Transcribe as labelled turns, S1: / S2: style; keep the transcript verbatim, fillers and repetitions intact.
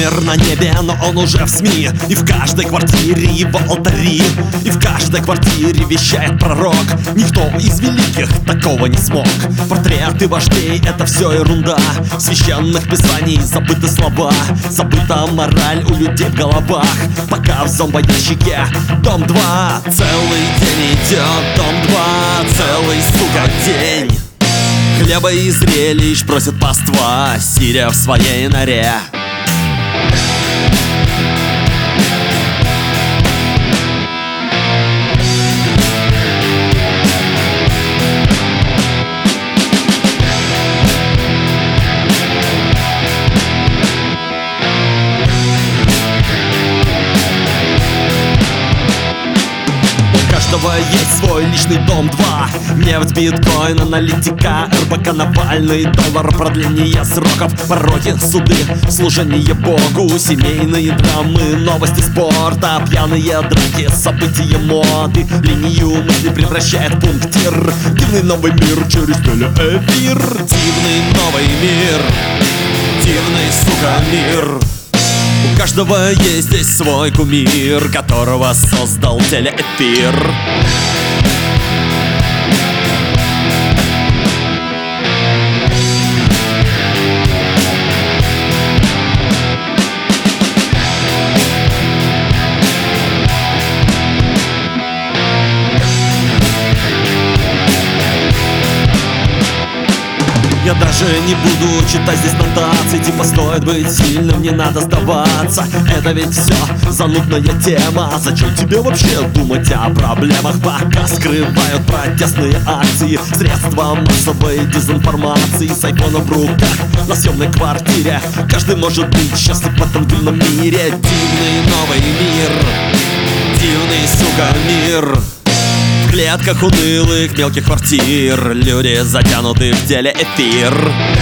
S1: умер на небе, но он уже в СМИ. И в каждой квартире его алтари, и в каждой квартире вещает пророк. Никто из великих такого не смог. Портреты вождей — это все ерунда. Священных писаний забыты слова, забыта мораль у людей в головах. Пока в зомбоящике дом два целый день идет, дом два целый, сука, день. Хлеба и зрелищ просит паства, сидя в своей норе. У каждого есть свой личный дом два. Нефть, биткоин, аналитика, РБК, Навальный, доллар, продление сроков, пороки, суды, служение Богу, семейные драмы, новости спорта, пьяные драки, события моды. Линию мысли превращает в пунктир. Дивный новый мир через телеэфир. Дивный новый мир. Дивный, сука, мир. У каждого есть здесь свой кумир, которого создал телеэфир. Я даже не буду читать здесь нотации, типа стоит быть сильным, не надо сдаваться. Это ведь все занудная тема. Зачем тебе вообще думать о проблемах, пока скрывают протестные акции, средства массовой дезинформации с айфоном в руках на съемной квартире? Каждый может быть счастлив в этом дивном мире. Дивный новый мир. Дивный, сука, мир. В клетках унылых мелких квартир люди затянуты в телеэфир.